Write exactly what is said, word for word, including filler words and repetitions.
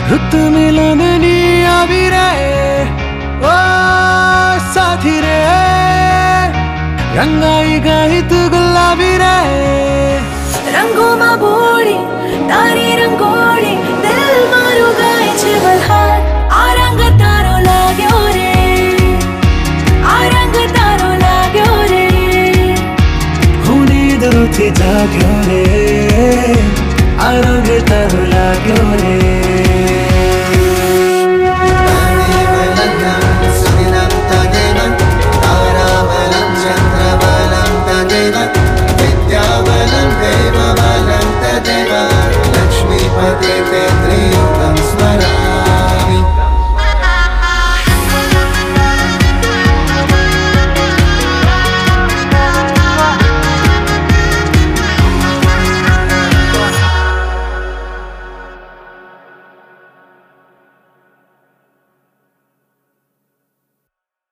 रुत मिलननी આવી રે ઓ સાથી રે રંગાઈ ગઈ તું ગુલાબી રે रंगों में बोली तारी रंगों